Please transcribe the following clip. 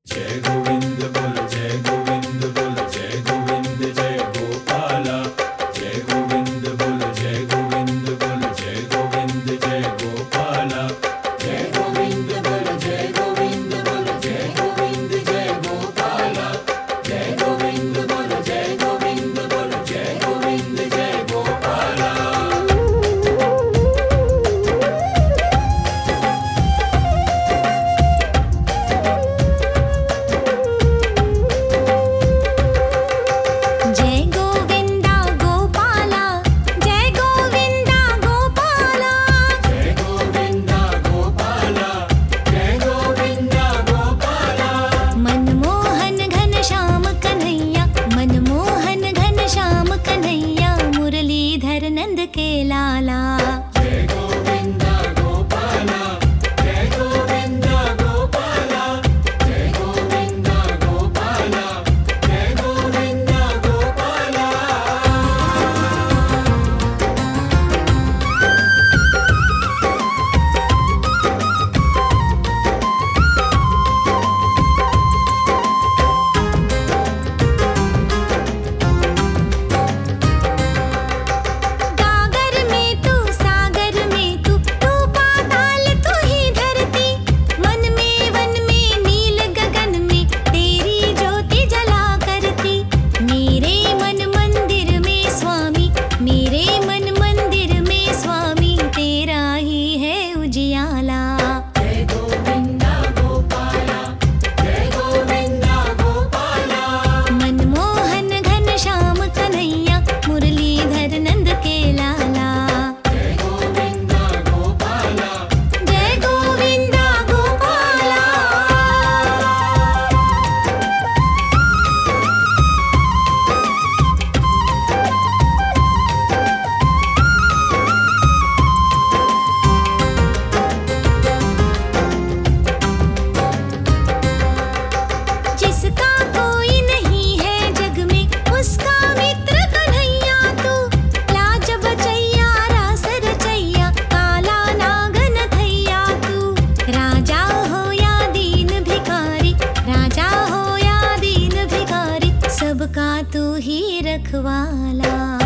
जय गोविंद बोलो जय गोविंद बोलो जय गोविंद जय गोपाला। जय गोविंद बोलो जय गोविंद बोलो जय गोविंद जय गोपाला। जय गोविंद बोलो जय गोविंद बोलो जय गोविंद जय गोपाला। जय गोविंद बोलो जय गोविंद बोलो जय गोविंद जय गोपाला। जय गोविंदा गोपाला जय गोविंदा गोपाला। जय गोविंदा गोपाला जय गोविंदा गोपाला। मनमोहन घनश्याम कन्हैया मनमोहन घनश्याम कन्हैया मुरलीधर नंद के लाला। जय गोविंदा गोपाला जय गोविंदा गोपाला। जय गोविंदा गोपाला जय गोविंदा गोपाला। गागर में तू सागर में तू पाताल तू ही धरती। मन में वन में नील गगन में तेरी ज्योति जला करती। मेरे मन मंदिर में स्वामी मेरे मन मंदिर में स्वामी तेरा ही है उजियाला। जय गोविंदा गोपाला जय गोविंदा गोपाला। मनमोहन घनश्याम कन्हैया मुरलीधर नंद के लाला। जय गोविंदा गोपाला। जय गोविंदा गोपाला। जिसका कोई नहीं है जग में उसका मित्र कन्हैया तू। लाज बचैया रास रचैया काला नागन थैया तू। राजा हो या दीन भिखारी राजा हो या दीन भिखारी सबका तू ही रखवाला।